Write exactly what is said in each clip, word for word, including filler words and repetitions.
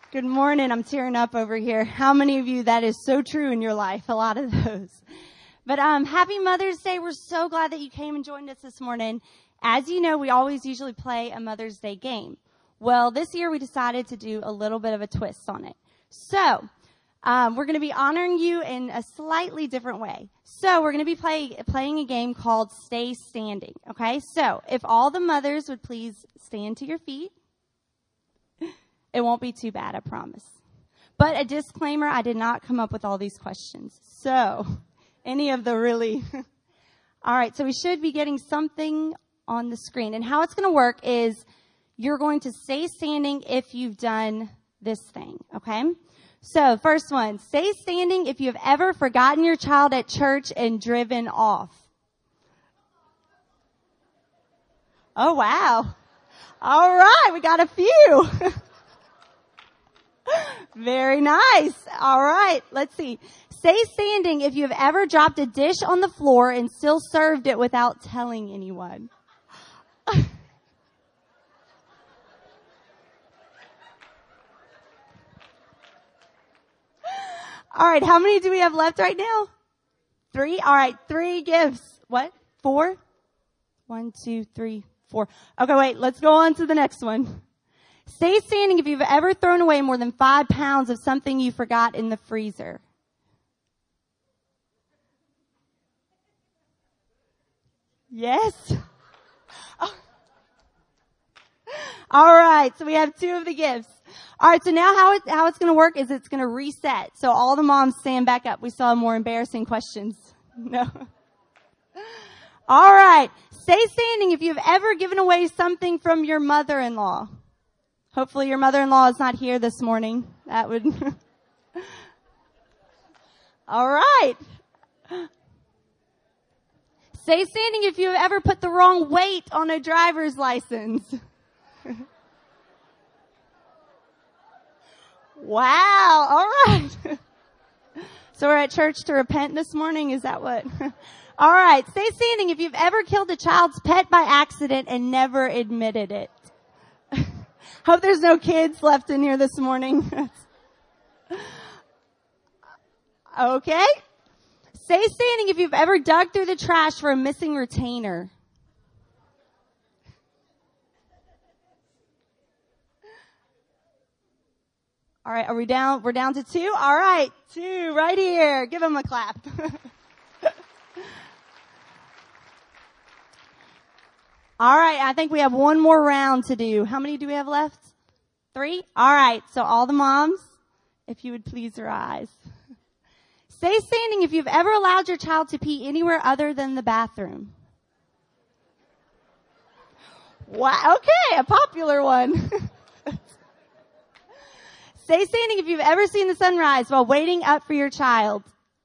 Good morning. I'm tearing up over here. How many of you that is so true in your life? A lot of those. But um, happy Mother's Day. We're so glad that you came and joined us this morning. As you know, we always usually play a Mother's Day game. Well, this year we decided to do a little bit of a twist on it. So um, we're going to be honoring you in a slightly different way. So we're going to be play, playing a game called Stay Standing. Okay, so if all the mothers would please stand to your feet. It won't be too bad, I promise. But a disclaimer, I did not come up with all these questions. So, any of the really... All right, so we should be getting something on the screen. And how it's going to work is you're going to stay standing if you've done this thing, okay? So, first one, stay standing if you've ever forgotten your child at church and driven off. Oh, wow. All right, we got a few. Very nice. All right. Let's see. Stay standing if you've ever dropped a dish on the floor and still served it without telling anyone. All right. How many do we have left right now? Three. All right. Three gifts. What? Four? One, two, three, four. Okay. Wait. Let's go on to the next one. Stay standing if you've ever thrown away more than five pounds of something you forgot in the freezer. Yes? Oh. All right, so we have two of the gifts. All right, so now how, it, how it's going to work is it's going to reset. So all the moms stand back up. We still have more embarrassing questions. No. All right, stay standing if you've ever given away something from your mother-in-law. Hopefully your mother-in-law is not here this morning. That would... All right. Stay standing if you've ever put the wrong weight on a driver's license. Wow. All right. So we're at church to repent this morning. Is that what? All right. Stay standing if you've ever killed a child's pet by accident and never admitted it. Hope there's no kids left in here this morning. Okay. Stay standing if you've ever dug through the trash for a missing retainer. All right, are we down? We're down to two? All right, two right here. Give them a clap. All right, I think we have one more round to do. How many do we have left? Three? All right, so all the moms, if you would please rise. Stay standing if you've ever allowed your child to pee anywhere other than the bathroom. Wow, okay, a popular one. Stay standing if you've ever seen the sunrise while waiting up for your child.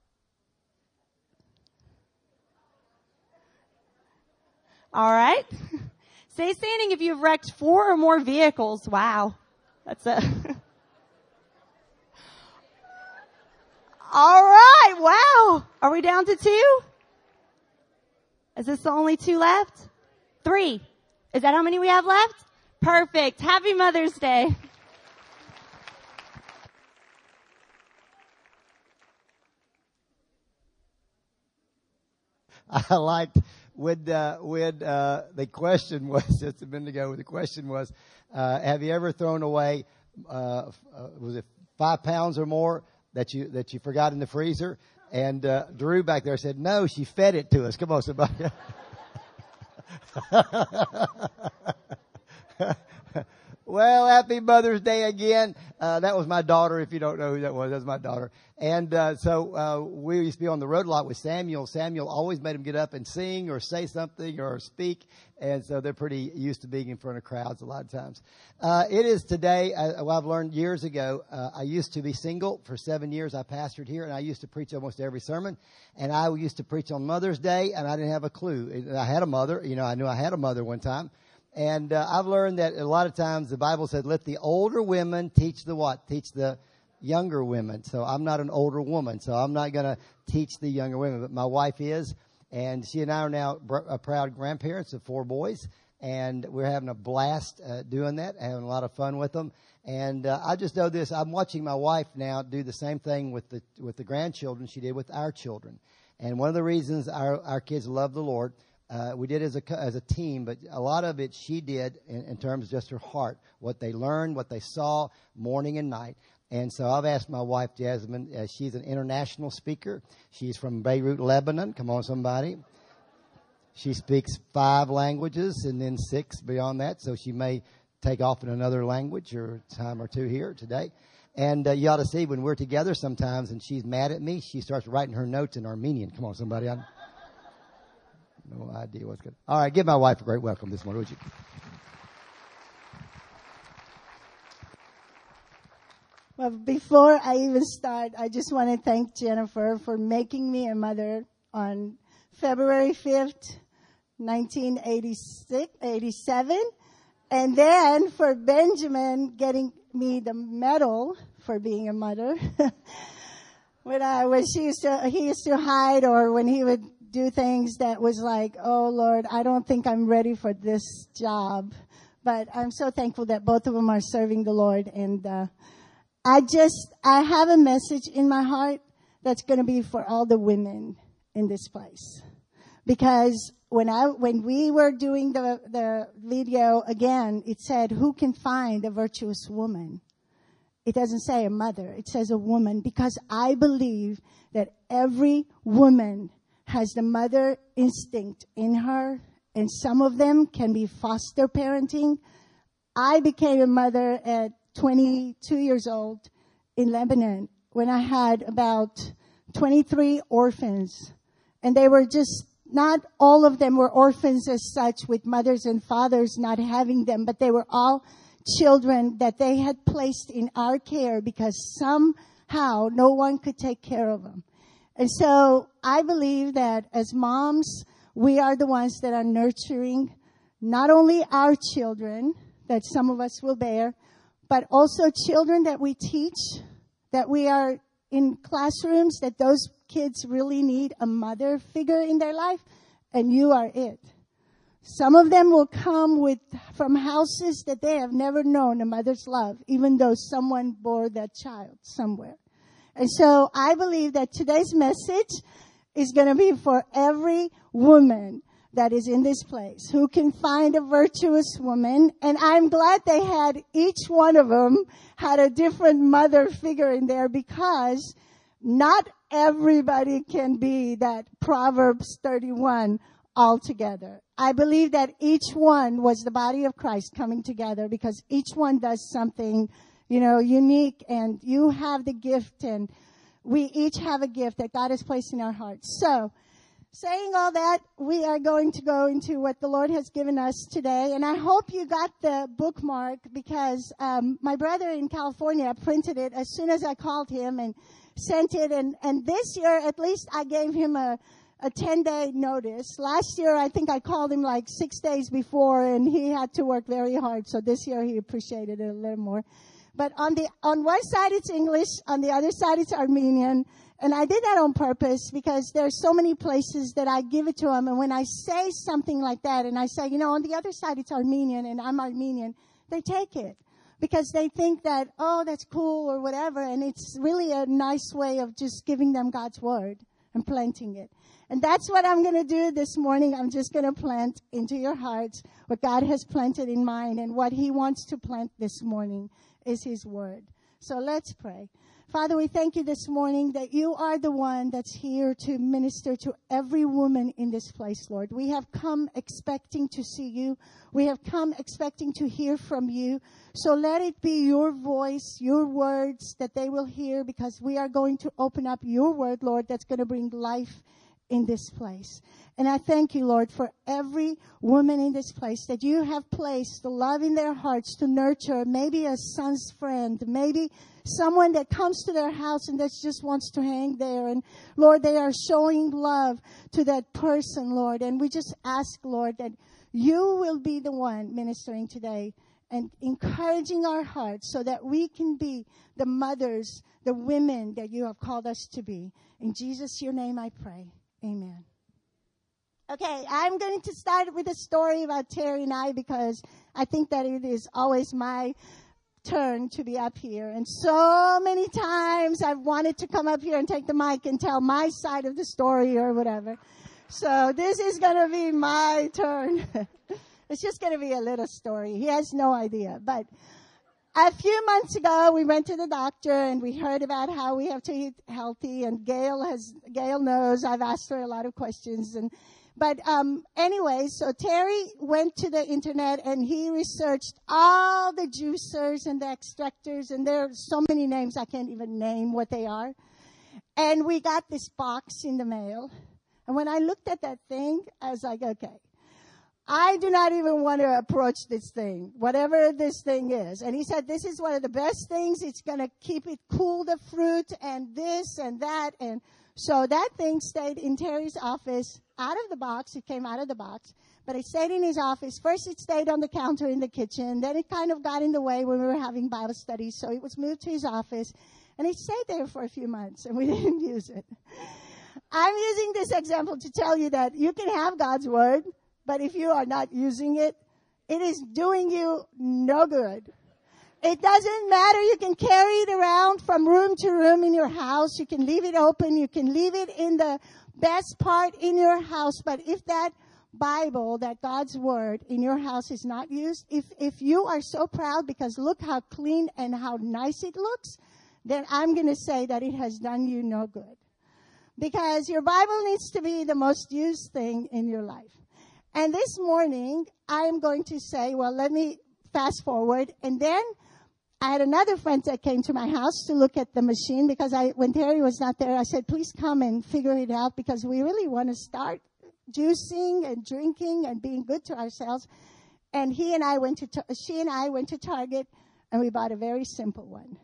All right. Stay standing if you've wrecked four or more vehicles. Wow. That's a... All right. Wow. Are we down to two? Is this the only two left? Three. Is that how many we have left? Perfect. Happy Mother's Day. I liked when, uh, when, uh, the question was, just a minute ago, the question was, uh, have you ever thrown away, uh, uh, was it five pounds or more that you, that you forgot in the freezer? And, uh, Drew back there said, no, she fed it to us. Come on, somebody. Well, happy Mother's Day again. Uh, that was my daughter. If you don't know who that was, that's my daughter. And, uh, so, uh, we used to be on the road a lot with Samuel. Samuel always made him get up and sing or say something or speak. And so they're pretty used to being in front of crowds a lot of times. Uh, it is today, uh, well, I've learned years ago, uh, I used to be single for seven years. I pastored here and I used to preach almost every sermon. And I used to preach on Mother's Day and I didn't have a clue. I had a mother, you know, I knew I had a mother one time. And uh, I've learned that a lot of times the Bible said, let the older women teach the what? Teach the younger women. So I'm not an older woman, so I'm not going to teach the younger women. But my wife is, and she and I are now br- uh, proud grandparents of four boys. And we're having a blast uh, doing that, having a lot of fun with them. And uh, I just know this. I'm watching my wife now do the same thing with the with the grandchildren she did with our children. And one of the reasons our, our kids love the Lord, uh, we did as a as a team, but a lot of it she did in, in terms of just her heart, what they learned, what they saw, morning and night. And so I've asked my wife, Jasmine, uh, she's an international speaker. She's from Beirut, Lebanon. Come on, somebody. She speaks five languages and then six beyond that, so she may take off in another language or a time or two here today. And uh, you ought to see when we're together sometimes and she's mad at me, she starts writing her notes in Armenian. Come on, somebody. I no idea what's good. All right, give my wife a great welcome this morning, would you? Well, before I even start, I just want to thank Jennifer for making me a mother on February fifth, nineteen eighty-six, eighty-seven, and then for Benjamin getting me the medal for being a mother. when I when she used to he used to hide, or when he would do things that was like, oh Lord, I don't think I'm ready for this job. But I'm so thankful that both of them are serving the Lord, and uh, I just I have a message in my heart that's going to be for all the women in this place. Because when I, when we were doing the, the video again, it said, who can find a virtuous woman? It doesn't say a mother. It says a woman, because I believe that every woman has the mother instinct in her, and some of them can be foster parenting. I became a mother at twenty-two years old in Lebanon when I had about twenty-three orphans. And they were just, not all of them were orphans as such, with mothers and fathers not having them, but they were all children that they had placed in our care because somehow no one could take care of them. And so I believe that as moms, we are the ones that are nurturing not only our children that some of us will bear, but also children that we teach, that we are in classrooms, that those kids really need a mother figure in their life, and you are it. Some of them will come with from houses that they have never known a mother's love, even though someone bore that child somewhere. And so I believe that today's message is going to be for every woman that is in this place who can find a virtuous woman. And I'm glad they had, each one of them had a different mother figure in there, because not everybody can be that Proverbs thirty-one altogether. I believe that each one was the body of Christ coming together, because each one does something, you know, unique, and you have the gift, and we each have a gift that God has placed in our hearts. So, saying all that, we are going to go into what the Lord has given us today. And I hope you got the bookmark, because um, my brother in California printed it as soon as I called him and sent it. And, and this year, at least, I gave him a, a ten-day notice. Last year, I think I called him like six days before, and he had to work very hard. So this year, he appreciated it a little more. But on the on one side, it's English. On the other side, it's Armenian. And I did that on purpose, because there's so many places that I give it to them. And when I say something like that, and I say, you know, on the other side, it's Armenian, and I'm Armenian, they take it, because they think that, oh, that's cool or whatever. And it's really a nice way of just giving them God's word and planting it. And that's what I'm going to do this morning. I'm just going to plant into your hearts what God has planted in mine, and what he wants to plant this morning is his word. So let's pray. Father, we thank you this morning that you are the one that's here to minister to every woman in this place, Lord. We have come expecting to see you. We have come expecting to hear from you. So let it be your voice, your words that they will hear, because we are going to open up your word, Lord, that's going to bring life in this place. And I thank you, Lord, for every woman in this place, that you have placed the love in their hearts to nurture maybe a son's friend, maybe someone that comes to their house and that just wants to hang there. And Lord, they are showing love to that person, Lord. And we just ask, Lord, that you will be the one ministering today and encouraging our hearts, so that we can be the mothers, the women that you have called us to be. In Jesus, your name I pray. Amen. Okay, I'm going to start with a story about Terry and I because I think that it is always my turn to be up here. And so many times I've wanted to come up here and take the mic and tell my side of the story or whatever. So this is going to be my turn. It's just going to be a little story. He has no idea. But a few months ago, we went to the doctor and we heard about how we have to eat healthy. And Gail has, Gail knows I've asked her a lot of questions. And But um, anyway, so Terry went to the internet and he researched all the juicers and the extractors, and there are so many names I can't even name what they are. And we got this box in the mail. And when I looked at that thing, I was like, okay, I do not even want to approach this thing, whatever this thing is. And he said, this is one of the best things. It's going to keep it cool, the fruit, and this and that. And so that thing stayed in Terry's office out of the box. It came out of the box, but it stayed in his office. First, it stayed on the counter in the kitchen. Then it kind of got in the way when we were having Bible studies. So it was moved to his office, and it stayed there for a few months, and we didn't use it. I'm using this example to tell you that you can have God's word, but if you are not using it, it is doing you no good. It doesn't matter. You can carry it around from room to room in your house. You can leave it open. You can leave it in the best part in your house. But if that Bible, that God's word in your house is not used, if, if you are so proud because look how clean and how nice it looks, then I'm going to say that it has done you no good. Because your Bible needs to be the most used thing in your life. And this morning, I am going to say, well, let me fast forward. And then I had another friend that came to my house to look at the machine because I, when Terry was not there, I said, please come and figure it out because we really want to start juicing and drinking and being good to ourselves. And he and I went to, she and I went to Target and we bought a very simple one.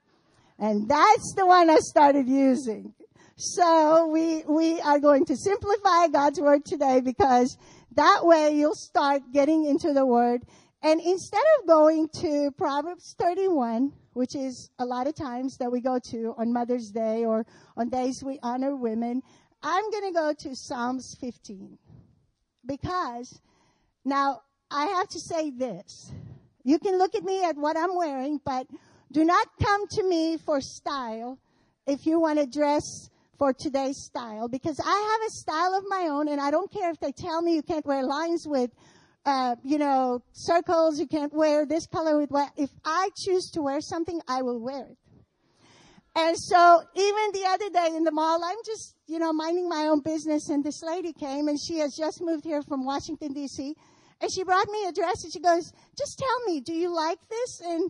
And that's the one I started using. So we, we are going to simplify God's word today because that way you'll start getting into the word. And instead of going to Proverbs thirty-one, which is a lot of times that we go to on Mother's Day or on days we honor women, I'm going to go to Psalms fifteen. Because now I have to say this. You can look at me at what I'm wearing, but do not come to me for style if you want to dress for today's style, because I have a style of my own, and I don't care if they tell me you can't wear lines with, uh, you know, circles, you can't wear this color with what. If I choose to wear something, I will wear it. And so even the other day in the mall, I'm just, you know, minding my own business, and this lady came, and she has just moved here from Washington, D C, and she brought me a dress, and she goes, just tell me, do you like this? And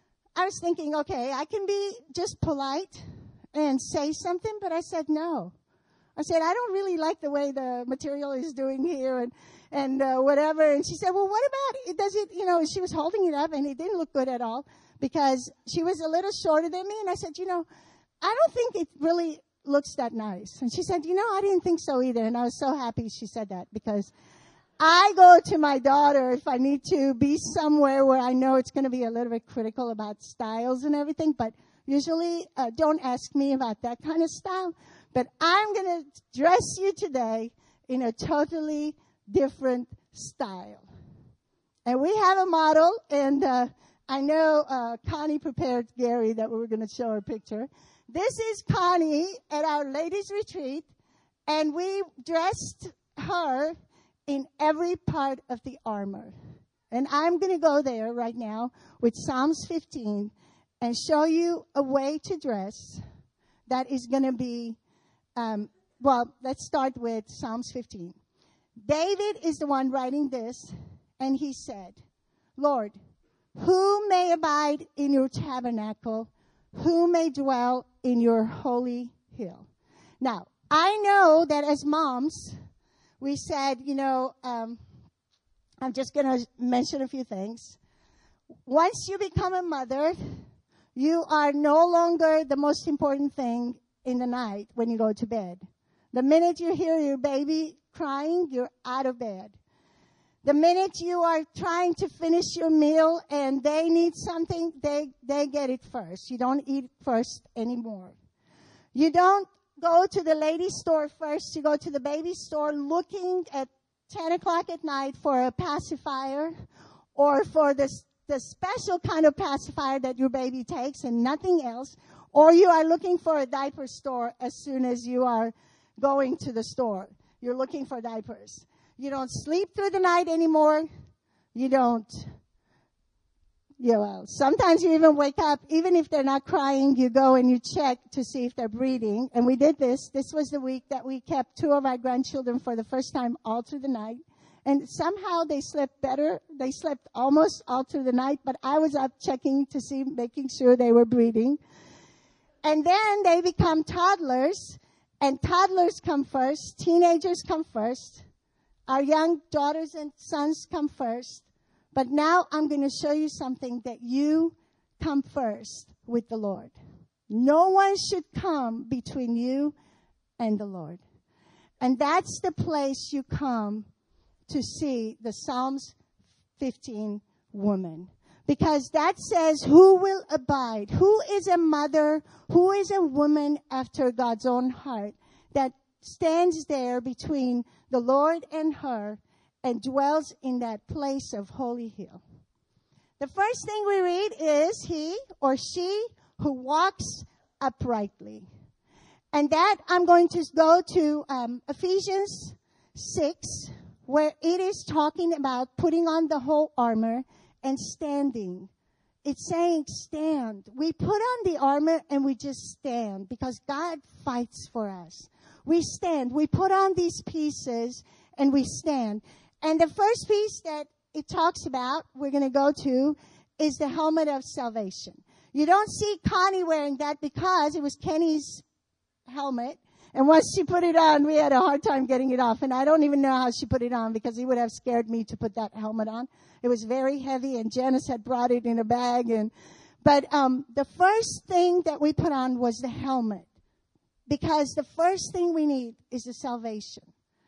I was thinking, okay, I can be just polite and say something, but I said no. I said, I don't really like the way the material is doing here and, and uh, whatever. And she said, well, what about it? Does it, you know, she was holding it up and it didn't look good at all because she was a little shorter than me. And I said, you know, I don't think it really looks that nice. And she said, you know, I didn't think so either. And I was so happy she said that because I go to my daughter if I need to be somewhere where I know it's going to be a little bit critical about styles and everything, but usually, uh, don't ask me about that kind of style, but I'm going to dress you today in a totally different style. And we have a model, and uh, I know uh, Connie prepared Gary that we were going to show her picture. This is Connie at our ladies' retreat, and we dressed her in every part of the armor. And I'm going to go there right now with Psalms fifteen and show you a way to dress that is going to be, um, well, let's start with Psalms fifteen. David is the one writing this, and he said, Lord, who may abide in your tabernacle? Who may dwell in your holy hill? Now, I know that as moms, we said, you know, um, I'm just going to mention a few things. Once you become a mother, you are no longer the most important thing in the night when you go to bed. The minute you hear your baby crying, you're out of bed. The minute you are trying to finish your meal and they need something, they, they get it first. You don't eat first anymore. You don't go to the ladies' store first. You go to the baby store looking at ten o'clock at night for a pacifier or for the, the special kind of pacifier that your baby takes and nothing else. Or you are looking for a diaper store as soon as you are going to the store. You're looking for diapers. You don't sleep through the night anymore. You don't, you know, sometimes you even wake up, even if they're not crying, you go and you check to see if they're breathing. And we did this. This was the week that we kept two of our grandchildren for the first time all through the night. And somehow they slept better. They slept almost all through the night, but I was up checking to see, making sure they were breathing. And then they become toddlers, and toddlers come first. Teenagers come first. Our young daughters and sons come first. But now I'm going to show you something that you come first with the Lord. No one should come between you and the Lord. And that's the place you come to see the Psalms fifteen woman. Because that says, who will abide? Who is a mother? Who is a woman after God's own heart that stands there between the Lord and her and dwells in that place of Holy Hill? The first thing we read is he or she who walks uprightly. And that I'm going to go to um, Ephesians six, where it is talking about putting on the whole armor and standing. It's saying stand. We put on the armor and we just stand because God fights for us. We stand. We put on these pieces and we stand. And the first piece that it talks about, we're going to go to, is the helmet of salvation. You don't see Connie wearing that because it was Kenny's helmet. And once she put it on, we had a hard time getting it off. And I don't even know how she put it on because he would have scared me to put that helmet on. It was very heavy, and Janice had brought it in a bag. And But um, the first thing that we put on was the helmet, because the first thing we need is the salvation.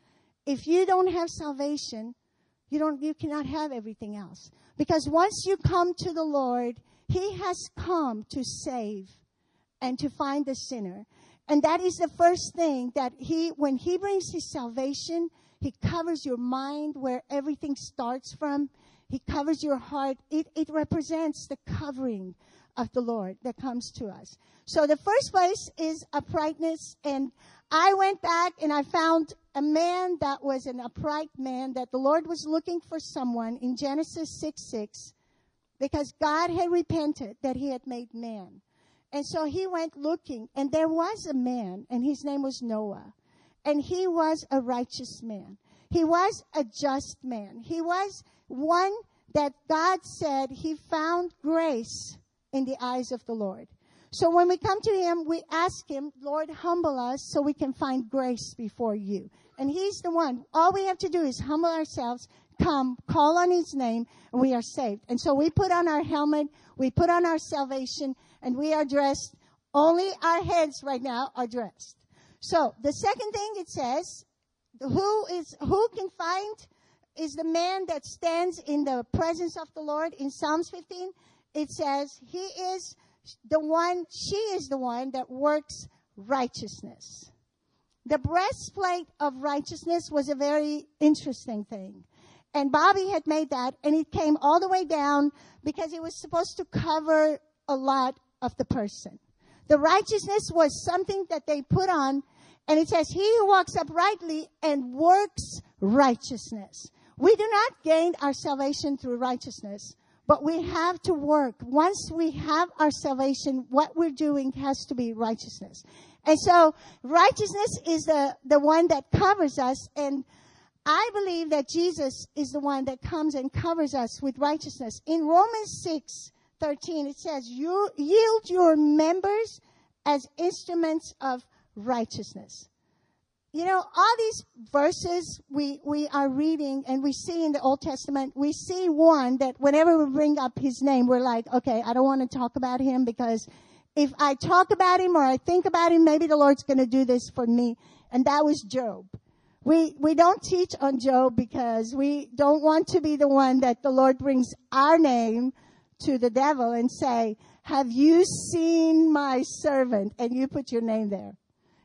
If you don't have salvation, you don't, you cannot have everything else. Because once you come to the Lord, he has come to save and to find the sinner. And that is the first thing that he, when he brings his salvation, he covers your mind where everything starts from. He covers your heart. It, it represents the covering of the Lord that comes to us. So the first place is uprightness. And I went back and I found a man that was an upright man, that the Lord was looking for someone in Genesis six six, because God had repented that he had made man. And so he went looking, and there was a man, and his name was Noah. And he was a righteous man. He was a just man. He was one that God said he found grace in the eyes of the Lord. So when we come to him, we ask him, Lord, humble us so we can find grace before you. And he's the one. All we have to do is humble ourselves, come, call on his name, and we are saved. And so we put on our helmet, we put on our salvation, and we are dressed. Only our heads right now are dressed. So the second thing it says, who is who can find is the man that stands in the presence of the Lord. In Psalms fifteen, it says he is the one, she is the one that works righteousness. The breastplate of righteousness was a very interesting thing. And Bobby had made that, and it came all the way down because it was supposed to cover a lot of the person. The righteousness was something that they put on, and it says, he who walks uprightly and works righteousness. We do not gain our salvation through righteousness, but we have to work. Once we have our salvation, what we're doing has to be righteousness. And so righteousness is the, the one that covers us, and I believe that Jesus is the one that comes and covers us with righteousness. In Romans six thirteen, it says, you yield your members as instruments of righteousness. You know, all these verses we, we are reading and we see in the Old Testament, we see one that whenever we bring up his name, we're like, okay, I don't want to talk about him because if I talk about him or I think about him, maybe the Lord's going to do this for me. And that was Job. We, we don't teach on Job because we don't want to be the one that the Lord brings our name to the devil and say, have you seen my servant? And you put your name there.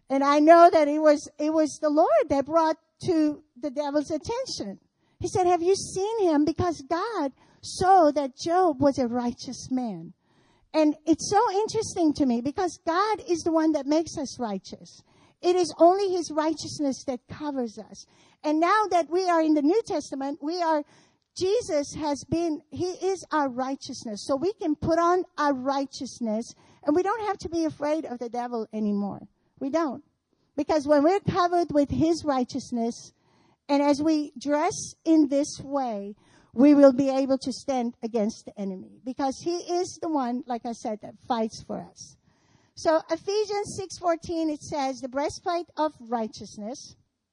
And I know that it was, it was the Lord that brought to the devil's attention. He said, have you seen him? Because God saw that Job was a righteous man. And it's so interesting to me because God is the one that makes us righteous. It is only his righteousness that covers us. And now that we are in the New Testament, we are, Jesus has been, he is our righteousness. So we can put on our righteousness and we don't have to be afraid of the devil anymore. We don't. Because when we're covered with his righteousness, and as we dress in this way, we will be able to stand against the enemy. Because he is the one, like I said, that fights for us. So Ephesians six fourteen, it says, the breastplate of righteousness.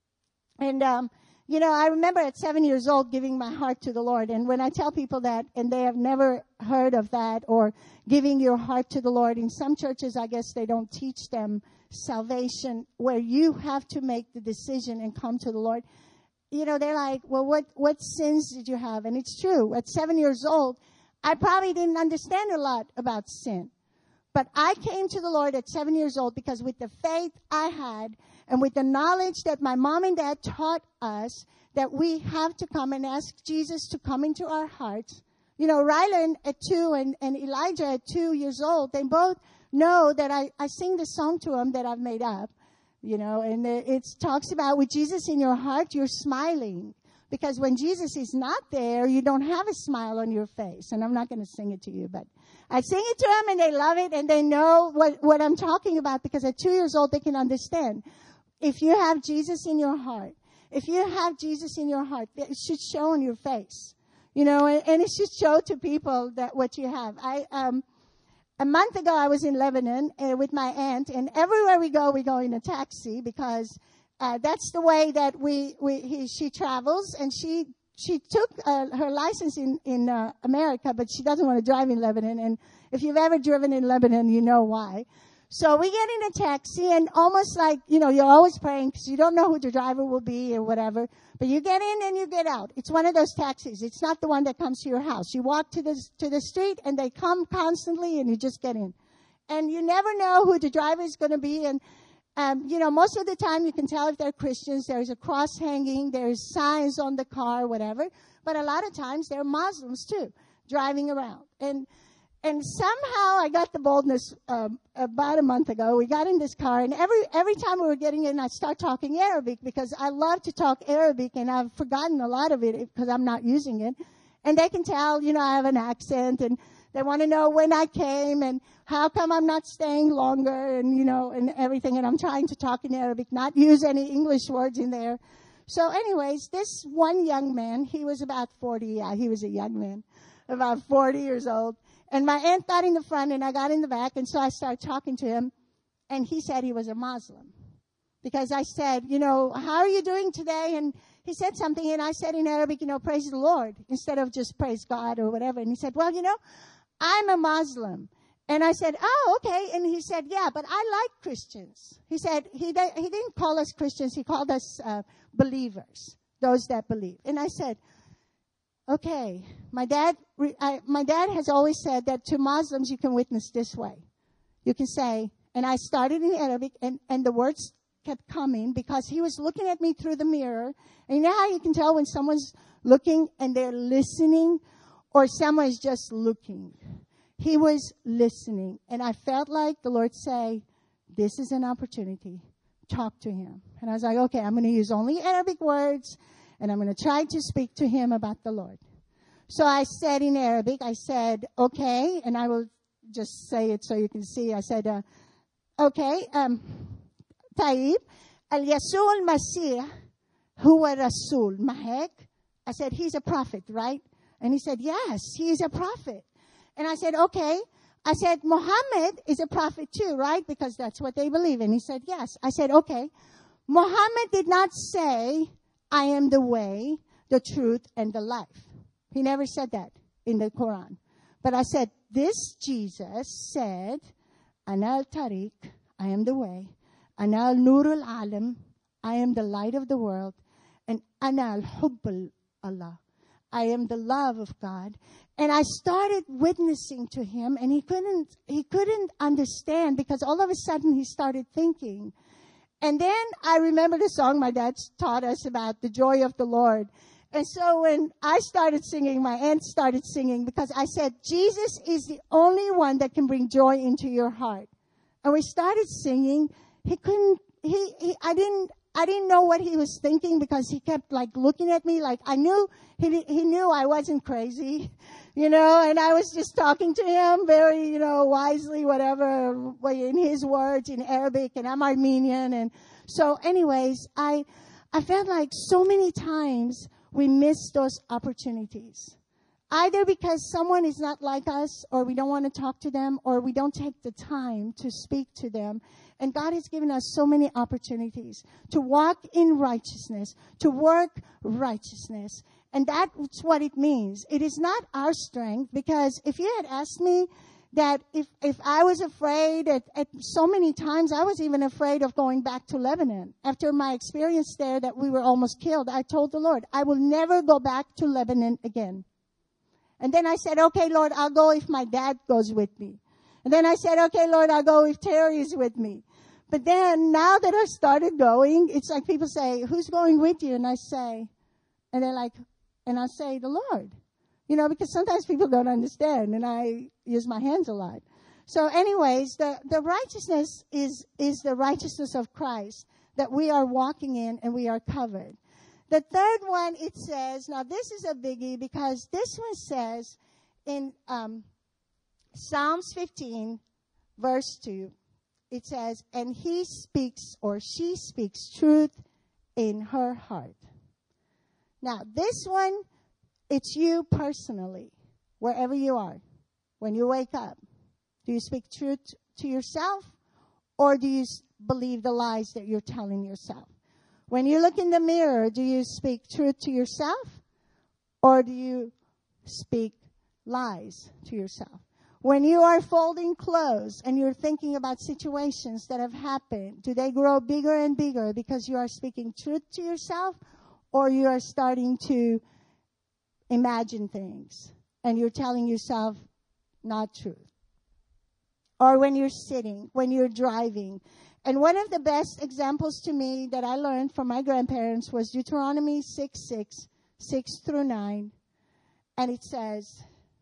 And, um, you know, I remember at seven years old giving my heart to the Lord. And when I tell people that, and they have never heard of that, or giving your heart to the Lord, in some churches, I guess they don't teach them salvation, where you have to make the decision and come to the Lord. You know, they're like, well, what, what sins did you have? And it's true. At seven years old, I probably didn't understand a lot about sin. But I came to the Lord at seven years old because with the faith I had and with the knowledge that my mom and dad taught us that we have to come and ask Jesus to come into our hearts. You know, Rylan at two and, and Elijah at two years old, they both know that I, I sing the song to them that I've made up, you know, and it, it talks about with Jesus in your heart, you're smiling. Because when Jesus is not there, you don't have a smile on your face. And I'm not going to sing it to you, but I sing it to them and they love it and they know what, what I'm talking about because at two years old, they can understand. If you have Jesus in your heart, if you have Jesus in your heart, it should show on your face, you know, and, and it should show to people that what you have. I, um, a month ago, I was in Lebanon uh, with my aunt, and everywhere we go, we go in a taxi because Uh, that's the way that we, we he, she travels, and she she took uh, her license in in uh, America, but she doesn't want to drive in Lebanon. And if you've ever driven in Lebanon, you know why. So we get in a taxi, and almost like you know, you're always praying because you don't know who the driver will be or whatever. But you get in and you get out. It's one of those taxis. It's not the one that comes to your house. You walk to the to the street, and they come constantly, and you just get in, and you never know who the driver is going to be. And Um, you know, most of the time you can tell if they're Christians. There's a cross hanging. There's signs on the car, whatever. But a lot of times they're Muslims too, driving around. And and somehow I got the boldness um, about a month ago. We got in this car, and every every time we were getting in, I start talking Arabic because I love to talk Arabic, and I've forgotten a lot of it because I'm not using it. And they can tell, you know, I have an accent, and they want to know when I came and how come I'm not staying longer and, you know, and everything. And I'm trying to talk in Arabic, not use any English words in there. So anyways, this one young man, he was about forty. Yeah, he was a young man, about forty years old. And my aunt got in the front and I got in the back. And so I started talking to him. And he said he was a Muslim. Because I said, you know, how are you doing today? And he said something. And I said in Arabic, you know, praise the Lord, instead of just praise God or whatever. And he said, well, you know, I'm a Muslim. And I said, oh, okay. And he said, yeah, but I like Christians. He said, he, he didn't call us Christians. He called us uh, believers, those that believe. And I said, okay, my dad, I, my dad has always said that to Muslims you can witness this way. You can say, and I started in Arabic, and, and the words kept coming because he was looking at me through the mirror. And you know how you can tell when someone's looking and they're listening, or someone is just looking. He was listening. And I felt like the Lord say, this is an opportunity. Talk to him. And I was like, okay, I'm going to use only Arabic words, and I'm going to try to speak to him about the Lord. So I said in Arabic, I said, okay, and I will just say it so you can see. I said, uh, okay, um, طيب, al-Yasu'u al-Masih huwa Rasul, mahek. I said, he's a prophet, right? And he said, yes, he is a prophet. And I said, okay. I said, Muhammad is a prophet too, right? Because that's what they believe. And he said, yes. I said, okay. Muhammad did not say, I am the way, the truth, and the life. He never said that in the Quran. But I said, this Jesus said, Ana al-Tariq, I am the way. Ana al-Nur al-Alam, I am the light of the world. And Ana al-Hubb Allah, I am the love of God. And I started witnessing to him, and he couldn't, he couldn't understand because all of a sudden he started thinking. And then I remember the song my dad taught us about the joy of the Lord. And so when I started singing, my aunt started singing because I said, Jesus is the only one that can bring joy into your heart. And we started singing. He couldn't, he, he I didn't, I didn't know what he was thinking because he kept like looking at me like I knew, he, he knew I wasn't crazy, you know, and I was just talking to him very, you know, wisely, whatever, in his words in Arabic, and I'm Armenian. And so anyways, I, I felt like so many times we miss those opportunities. Either because someone is not like us, or we don't want to talk to them, or we don't take the time to speak to them. And God has given us so many opportunities to walk in righteousness, to work righteousness. And that's what it means. It is not our strength, because if you had asked me that if, if I was afraid, at, at so many times I was even afraid of going back to Lebanon. After my experience there that we were almost killed, I told the Lord, I will never go back to Lebanon again. And then I said, okay, Lord, I'll go if my dad goes with me. And then I said, okay, Lord, I'll go if Terry is with me. But then now that I started going, it's like people say, who's going with you? And I say, and they're like, and I say, the Lord. You know, because sometimes people don't understand, and I use my hands a lot. So anyways, the, the righteousness is, is the righteousness of Christ that we are walking in and we are covered. The third one, it says, now this is a biggie because this one says in um, Psalms fifteen, verse two, it says, and he speaks or she speaks truth in her heart. Now this one, it's you personally, wherever you are, when you wake up. Do you speak truth to yourself, or do you believe the lies that you're telling yourself? When you look in the mirror, do you speak truth to yourself, or do you speak lies to yourself? When you are folding clothes and you're thinking about situations that have happened, do they grow bigger and bigger because you are speaking truth to yourself, or you are starting to imagine things and you're telling yourself not truth? Or when you're sitting, when you're driving. And one of the best examples to me that I learned from my grandparents was Deuteronomy six six, six through nine. And it says,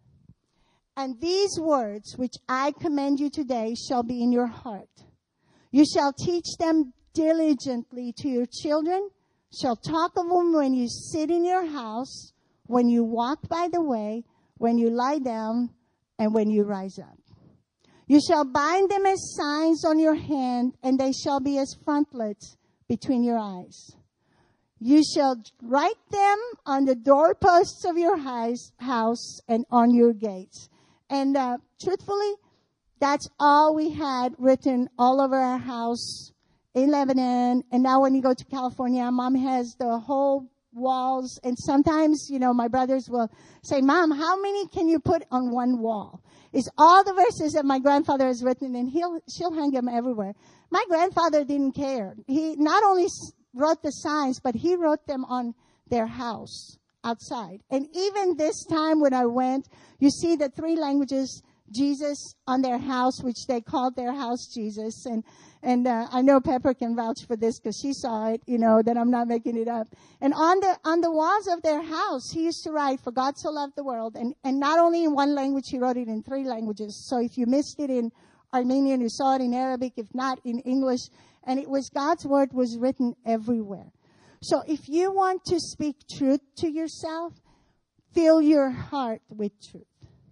and these words which I command you today shall be in your heart. You shall teach them diligently to your children, shall talk of them when you sit in your house, when you walk by the way, when you lie down, and when you rise up. You shall bind them as signs on your hand, and they shall be as frontlets between your eyes. You shall write them on the doorposts of your house and on your gates. And uh, truthfully, that's all we had written all over our house in Lebanon. And now when you go to California, Mom has the whole walls. And sometimes, you know, my brothers will say, Mom, how many can you put on one wall? It's all the verses that my grandfather has written, and he'll, she'll hang them everywhere. My grandfather didn't care. He not only wrote the signs, but he wrote them on their house outside. And even this time when I went, you see the three languages, Jesus on their house, which they called their house Jesus. And and uh, I know Pepper can vouch for this because she saw it, you know, that I'm not making it up. And on the on the walls of their house, he used to write, for God so loved the world. And, and not only in one language, he wrote it in three languages. So if you missed it in Armenian, you saw it in Arabic, if not in English. And it was God's word was written everywhere. So if you want to speak truth to yourself, fill your heart with truth.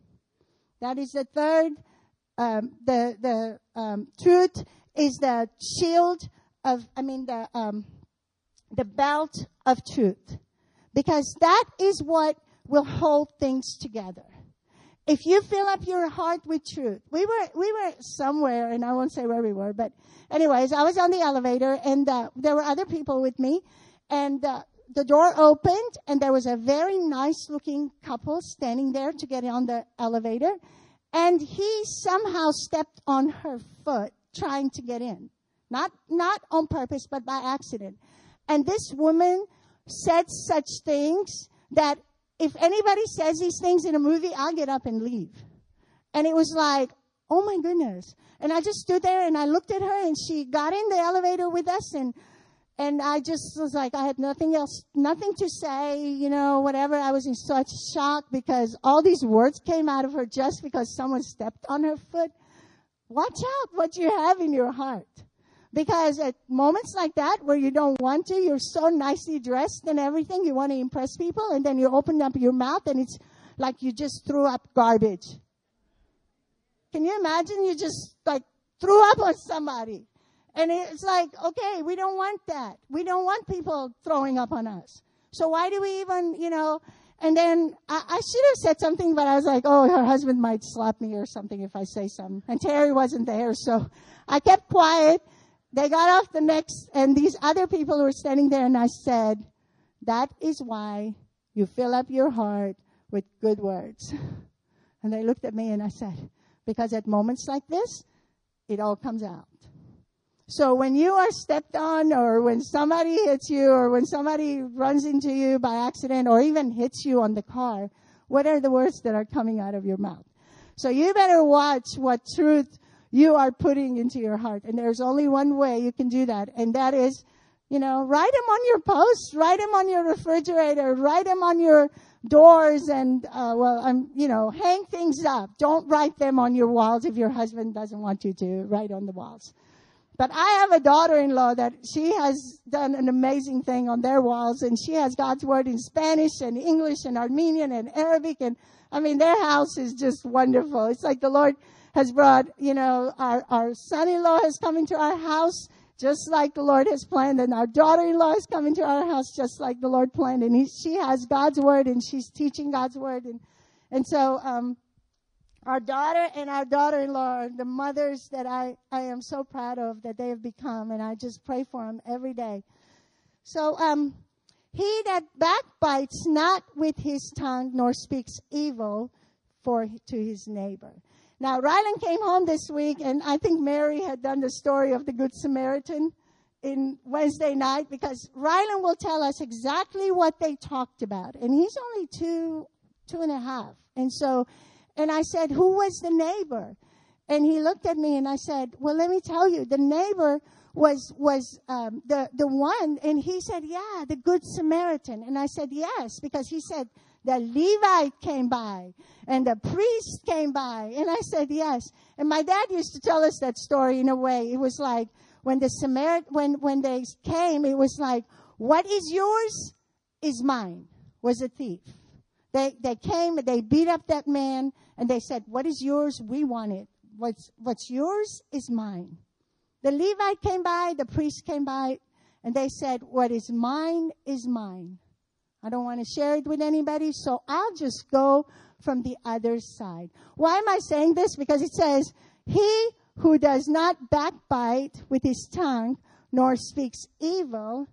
That is the third. Um, the the um, truth is the shield of, I mean, the um, the belt of truth, because that is what will hold things together. If you fill up your heart with truth, we were we were somewhere, and I won't say where we were, but anyways, I was on the elevator, and uh, there were other people with me, and uh, the door opened, and there was a very nice-looking couple standing there to get on the elevator. And he somehow stepped on her foot trying to get in. Not not on purpose, but by accident. And this woman said such things that if anybody says these things in a movie, I'll get up and leave. And it was like, oh my goodness. And I just stood there and I looked at her, and she got in the elevator with us, and and I just was like, I had nothing else, nothing to say, you know, whatever. I was in such shock because all these words came out of her just because someone stepped on her foot. Watch out what you have in your heart. Because at moments like that where you don't want to, you're so nicely dressed and everything, you want to impress people, and then you open up your mouth and it's like you just threw up garbage. Can you imagine you just like threw up on somebody? And it's like, okay, we don't want that. We don't want people throwing up on us. So why do we even, you know, and then I, I should have said something, but I was like, oh, her husband might slap me or something if I say something. And Terry wasn't there, so I kept quiet. They got off the next, and these other people were standing there, and I said, that is why you fill up your heart with good words. And they looked at me, and I said, because at moments like this, it all comes out. So when you are stepped on, or when somebody hits you, or when somebody runs into you by accident, or even hits you on the car, what are the words that are coming out of your mouth? So you better watch what truth you are putting into your heart. And there's only one way you can do that, and that is, you know, write them on your posts, write them on your refrigerator, write them on your doors, and, uh, well, I'm, you know, hang things up. Don't write them on your walls if your husband doesn't want you to write on the walls. But I have a daughter-in-law that she has done an amazing thing on their walls, and she has God's word in Spanish and English and Armenian and Arabic, and I mean, their house is just wonderful. It's like the Lord has brought, you know, our, our son-in-law has come into our house just like the Lord has planned, and our daughter-in-law is coming to our house just like the Lord planned, and he, she has God's word, and she's teaching God's word, and and so um, our daughter and our daughter-in-law are the mothers that I, I am so proud of that they have become, and I just pray for them every day. So um, he that backbites not with his tongue, nor speaks evil for to his neighbor. Now, Rylan came home this week, and I think Mary had done the story of the Good Samaritan in Wednesday night, because Rylan will tell us exactly what they talked about. And he's only two, two and a half. And so, and I said, who was the neighbor? And he looked at me, and I said, well, let me tell you, the neighbor was was um, the, the one. And he said, yeah, the Good Samaritan. And I said, yes, because he said, the Levite came by, and the priest came by. And I said, yes. And my dad used to tell us that story in a way. It was like, when the Samaritan, when, when they came, it was like, what is yours is mine, was a thief. They, they came, and they beat up that man, and they said, what is yours? We want it. What's, what's yours is mine. The Levite came by, the priest came by, and they said, what is mine is mine. I don't want to share it with anybody, so I'll just go from the other side. Why am I saying this? Because it says, he who does not backbite with his tongue, nor speaks evil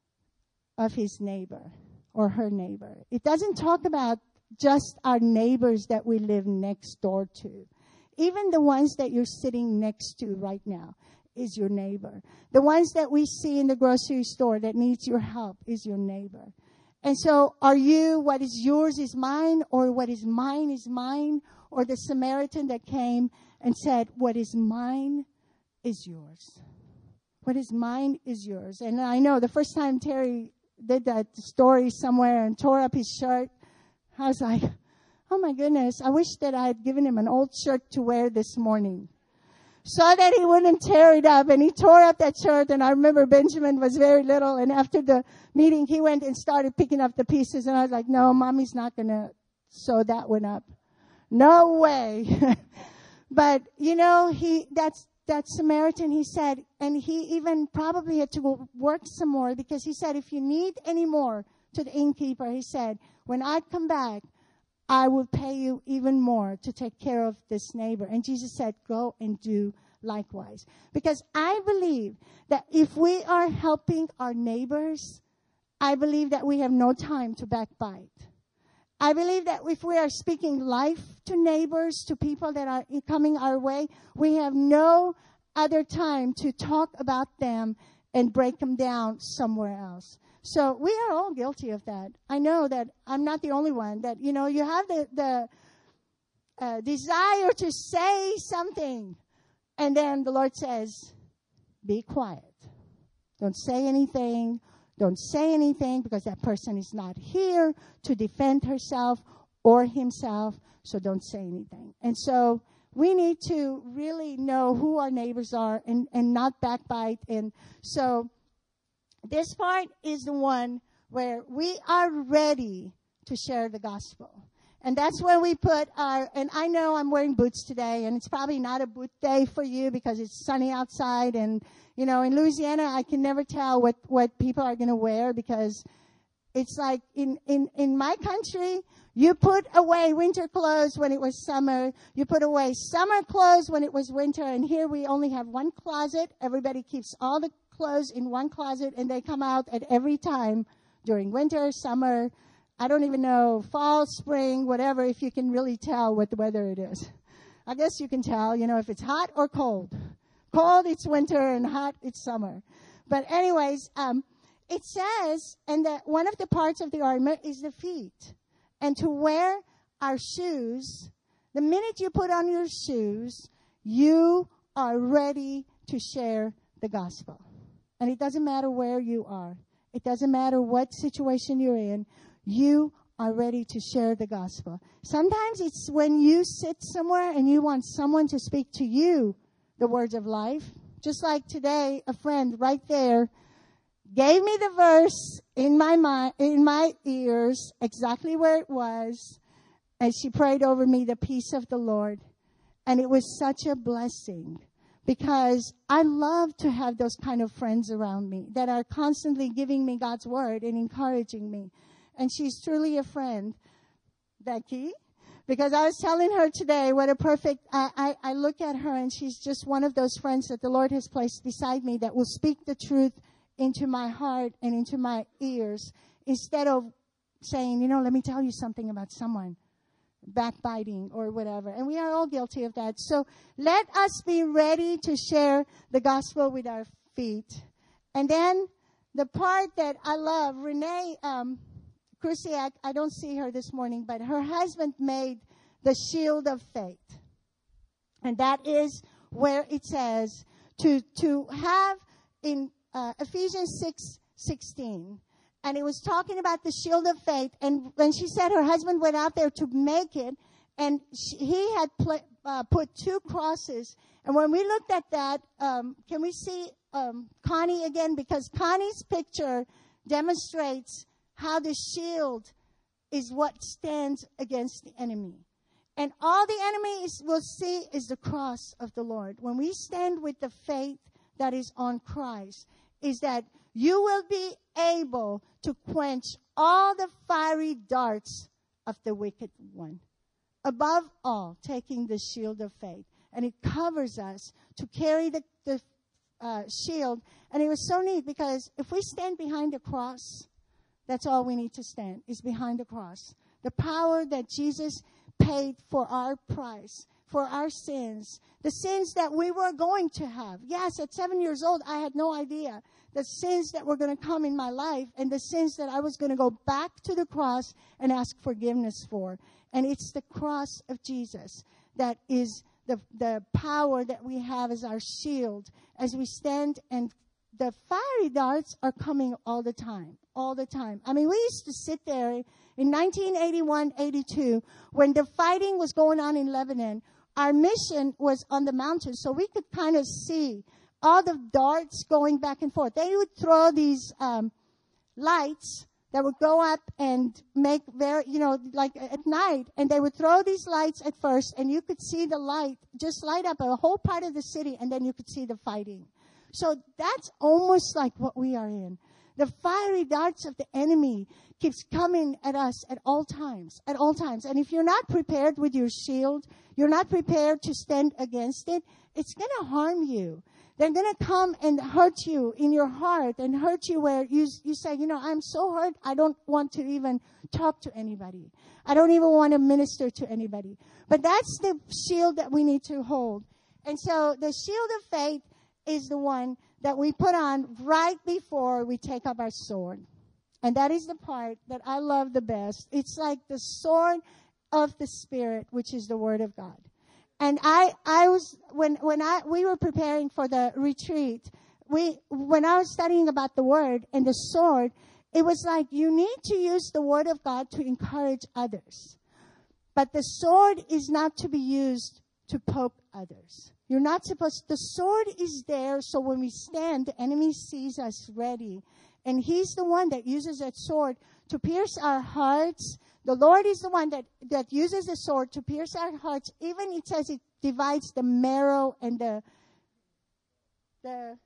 of his neighbor or her neighbor. It doesn't talk about just our neighbors that we live next door to. Even the ones that you're sitting next to right now is your neighbor. The ones that we see in the grocery store that needs your help is your neighbor. And so are you, what is yours is mine, or what is mine is mine, or the Samaritan that came and said, what is mine is yours. What is mine is yours. And I know the first time Terry did that story somewhere and tore up his shirt, I was like, oh my goodness, I wish that I had given him an old shirt to wear this morning, so that he wouldn't tear it up. And he tore up that shirt, and I remember Benjamin was very little, and after the meeting, he went and started picking up the pieces, and I was like, no, Mommy's not going to sew that one up. No way. But, you know, he that's that Samaritan, he said, and he even probably had to go work some more, because he said, if you need any more, to the innkeeper, he said, when I come back, I will pay you even more to take care of this neighbor. And Jesus said, go and do likewise. Because I believe that if we are helping our neighbors, I believe that we have no time to backbite. I believe that if we are speaking life to neighbors, to people that are coming our way, we have no other time to talk about them and break them down somewhere else. So we are all guilty of that. I know that I'm not the only one. That, you know, you have the, the uh, desire to say something. And then the Lord says, be quiet. Don't say anything. Don't say anything because that person is not here to defend herself or himself. So don't say anything. And so we need to really know who our neighbors are and, and not backbite. And so this part is the one where we are ready to share the gospel. And that's where we put our, and I know I'm wearing boots today, and it's probably not a boot day for you because it's sunny outside. And, you know, in Louisiana, I can never tell what, what people are going to wear because it's like in, in, in my country, you put away winter clothes when it was summer. You put away summer clothes when it was winter. And here we only have one closet. Everybody keeps all the clothes in one closet, and they come out at every time during winter, summer, I don't even know, fall, spring, whatever, if you can really tell what the weather it is. I guess you can tell, you know, if it's hot or cold. Cold, it's winter, and hot, it's summer. But anyways, um, it says, and that one of the parts of the armor is the feet. And to wear our shoes, the minute you put on your shoes, you are ready to share the gospel. And it doesn't matter where you are. It doesn't matter what situation you're in. You are ready to share the gospel. Sometimes it's when you sit somewhere and you want someone to speak to you the words of life. Just like today, a friend right there gave me the verse in my mind, in my ears, exactly where it was, and she prayed over me the peace of the Lord. And it was such a blessing because I love to have those kind of friends around me that are constantly giving me God's word and encouraging me. And she's truly a friend, Becky, because I was telling her today what a perfect, I, I, I look at her and she's just one of those friends that the Lord has placed beside me that will speak the truth into my heart and into my ears instead of saying, you know, let me tell you something about someone, backbiting or whatever. And we are all guilty of that. So let us be ready to share the gospel with our feet. And then the part that I love, Renee, um, Krusiak, I don't see her this morning, but her husband made the shield of faith. And that is where it says to to have in uh, Ephesians six sixteen. And it was talking about the shield of faith. And when she said her husband went out there to make it, and she, he had pl- uh, put two crosses. And when we looked at that, um, can we see um, Connie again? Because Connie's picture demonstrates how the shield is what stands against the enemy. And all the enemy is, will see is the cross of the Lord. When we stand with the faith that is on Christ, is that you will be able to quench all the fiery darts of the wicked one. Above all, taking the shield of faith. And it covers us to carry the, the uh, shield. And it was so neat because if we stand behind the cross, that's all we need to stand, is behind the cross. The power that Jesus paid for our price, for our sins, the sins that we were going to have. Yes, at seven years old, I had no idea the sins that were going to come in my life and the sins that I was going to go back to the cross and ask forgiveness for. And it's the cross of Jesus that is the, the power that we have as our shield as we stand, and the fiery darts are coming all the time, all the time. I mean, we used to sit there in nineteen eighty-one, eighty-two, when the fighting was going on in Lebanon. Our mission was on the mountain, so we could kind of see all the darts going back and forth. They would throw these um, lights that would go up and make very, you know, like at night, and they would throw these lights at first, and you could see the light just light up a whole part of the city, and then you could see the fighting. So that's almost like what we are in. The fiery darts of the enemy keeps coming at us at all times, at all times. And if you're not prepared with your shield, you're not prepared to stand against it, it's going to harm you. They're going to come and hurt you in your heart and hurt you where you, you say, you know, I'm so hurt, I don't want to even talk to anybody. I don't even want to minister to anybody. But that's the shield that we need to hold. And so the shield of faith is the one that we put on right before we take up our sword. And that is the part that I love the best. It's like the sword of the Spirit, which is the Word of God. And I, I was, when, when I, we were preparing for the retreat, we, when I was studying about the Word and the sword, it was like you need to use the Word of God to encourage others. But the sword is not to be used to poke others. You're not supposed, the sword is there so when we stand, the enemy sees us ready. And he's the one that uses that sword to pierce our hearts. The Lord is the one that, that uses the sword to pierce our hearts. Even it says it divides the marrow and the, the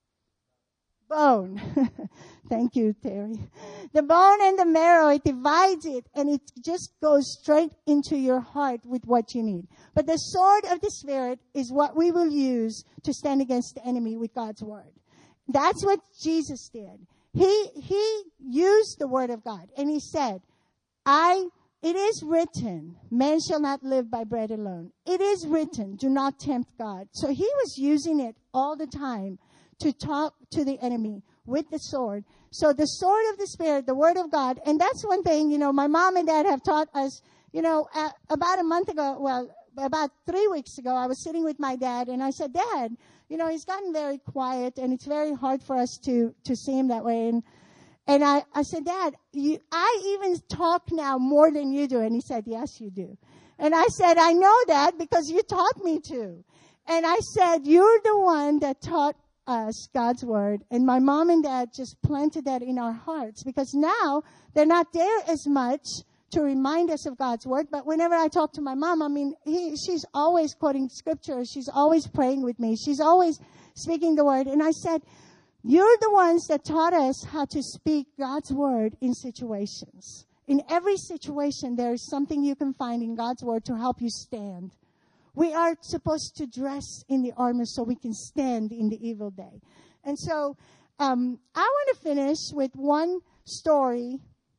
bone. Thank you, Terry. The bone and the marrow, it divides it and it just goes straight into your heart with what you need. But the sword of the Spirit is what we will use to stand against the enemy with God's word. That's what Jesus did. He, he used the word of God and he said, I, it is written, man shall not live by bread alone. It is written, do not tempt God. So he was using it all the time to talk to the enemy with the sword. So the sword of the Spirit, the word of God, and that's one thing, you know, my mom and dad have taught us, you know, uh, about a month ago, well, about three weeks ago, I was sitting with my dad and I said, Dad, you know, he's gotten very quiet and it's very hard for us to, to see him that way. And, and I, I said, Dad, you, I even talk now more than you do. And he said, yes, you do. And I said, I know that because you taught me to. And I said, you're the one that taught us God's word. And my mom and dad just planted that in our hearts because now they're not there as much to remind us of God's word. But whenever I talk to my mom, I mean, he, she's always quoting scripture. She's always praying with me. She's always speaking the word. And I said, you're the ones that taught us how to speak God's word in situations. In every situation, there is something you can find in God's word to help you stand. We are supposed to dress in the armor so we can stand in the evil day. And so um, I want to finish with one story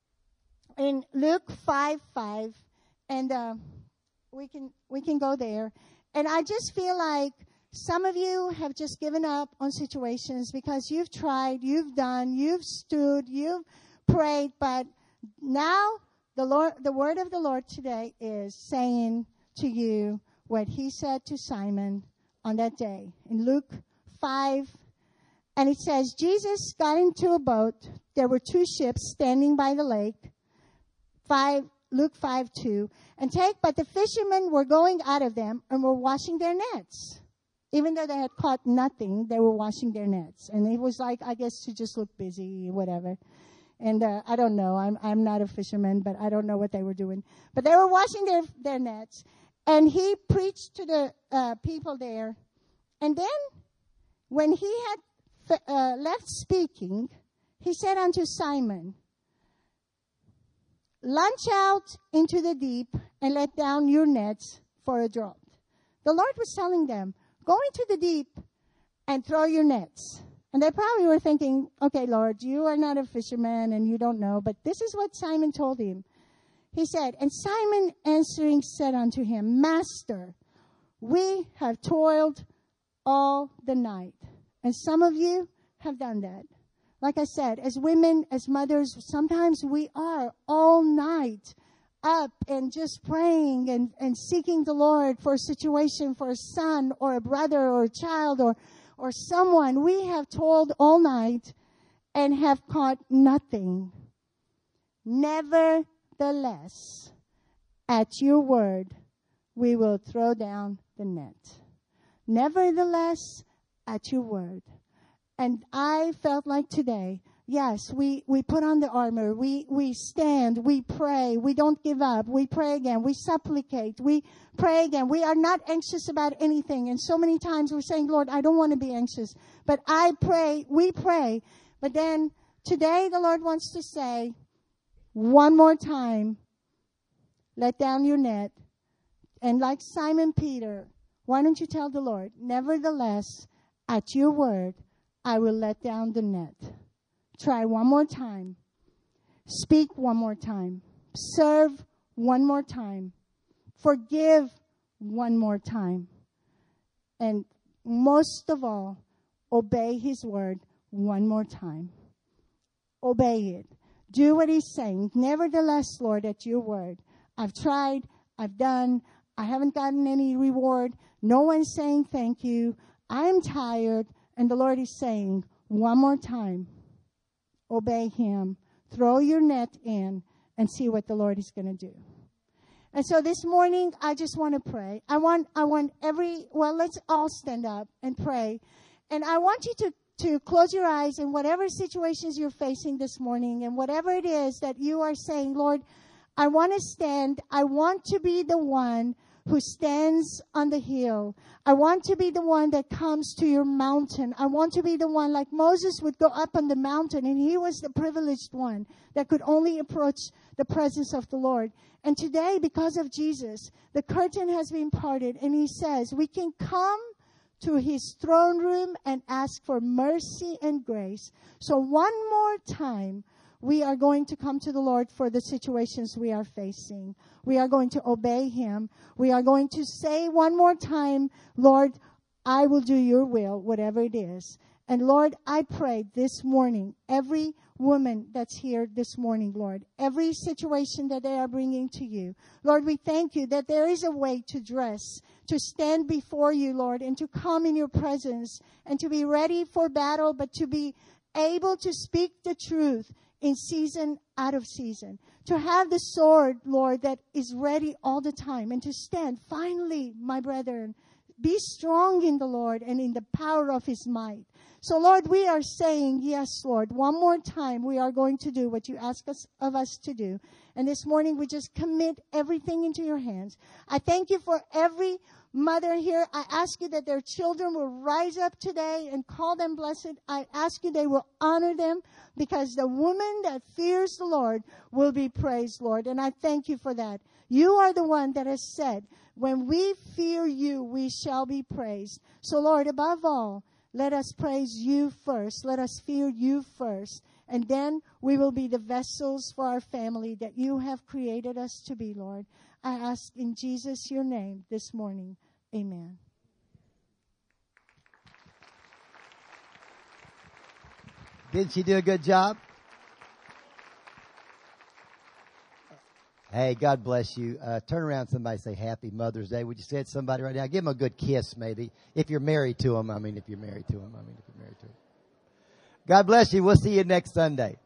in Luke five five, and uh, we can we can go there. And I just feel like some of you have just given up on situations because you've tried, you've done, you've stood, you've prayed, but now the Lord, the word of the Lord today is saying to you what he said to Simon on that day in Luke five. And it says, Jesus got into a boat. There were two ships standing by the lake. Five, Luke five two. And take, but the fishermen were going out of them and were washing their nets. Even though they had caught nothing, they were washing their nets. And it was like, I guess, to just look busy, whatever. And uh, I don't know. I'm I'm not a fisherman, but I don't know what they were doing. But they were washing their, their nets. And he preached to the uh, people there. And then, when he had uh, left speaking, he said unto Simon, launch out into the deep and let down your nets for a draught. The Lord was telling them, go into the deep and throw your nets. And they probably were thinking, okay, Lord, you are not a fisherman and you don't know. But this is what Simon told him. He said, and Simon answering said unto him, Master, we have toiled all the night. And some of you have done that. Like I said, as women, as mothers, sometimes we are all night up and just praying and, and seeking the Lord for a situation, for a son or a brother or a child or, or someone. We have toiled all night and have caught nothing. Nevertheless, at your word, we will throw down the net. Nevertheless, at your word. And I felt like today, yes, we, we put on the armor. We, we stand. We pray. We don't give up. We pray again. We supplicate. We pray again. We are not anxious about anything. And so many times we're saying, Lord, I don't want to be anxious. But I pray. We pray. But then today the Lord wants to say, one more time, let down your net. And like Simon Peter, why don't you tell the Lord, nevertheless, at your word, I will let down the net. Try one more time. Speak one more time. Serve one more time. Forgive one more time. And most of all, obey his word one more time. Obey it. Do what he's saying. Nevertheless, Lord, at your word. I've tried. I've done. I haven't gotten any reward. No one's saying thank you. I'm tired. And the Lord is saying, one more time, obey him. Throw your net in and see what the Lord is going to do. And so this morning, I just want to pray. I want, I want every, well, let's all stand up and pray. And I want you to, to close your eyes in whatever situations you're facing this morning and whatever it is that you are saying, Lord, I want to stand. I want to be the one who stands on the hill. I want to be the one that comes to your mountain. I want to be the one like Moses would go up on the mountain, and he was the privileged one that could only approach the presence of the Lord. And today, because of Jesus, the curtain has been parted, and he says we can come to his throne room and ask for mercy and grace. So one more time, we are going to come to the Lord for the situations we are facing. We are going to obey him. We are going to say one more time, Lord, I will do your will, whatever it is. And Lord, I pray this morning, every woman that's here this morning, Lord, every situation that they are bringing to you, Lord, we thank you that there is a way to dress, to stand before you, Lord, and to come in your presence and to be ready for battle, but to be able to speak the truth in season, out of season. To have the sword, Lord, that is ready all the time. And to stand. Finally, my brethren, be strong in the Lord and in the power of his might. So, Lord, we are saying, yes, Lord, one more time we are going to do what you ask us of us to do. And this morning we just commit everything into your hands. I thank you for every mother here. I ask you that their children will rise up today and call them blessed. I ask you they will honor them, because the woman that fears the Lord will be praised, Lord. And I thank you for that. You are the one that has said, when we fear you, we shall be praised. So, Lord, above all, let us praise you first. Let us fear you first. And then we will be the vessels for our family that you have created us to be, Lord. I ask in Jesus your name this morning. Amen. Didn't she do a good job? Hey, God bless you. Uh, turn around and somebody say Happy Mother's Day. Would you say it to somebody right now? Give them a good kiss, maybe. If you're married to them. I mean, if you're married to them. I mean, if you're married to them. God bless you. We'll see you next Sunday.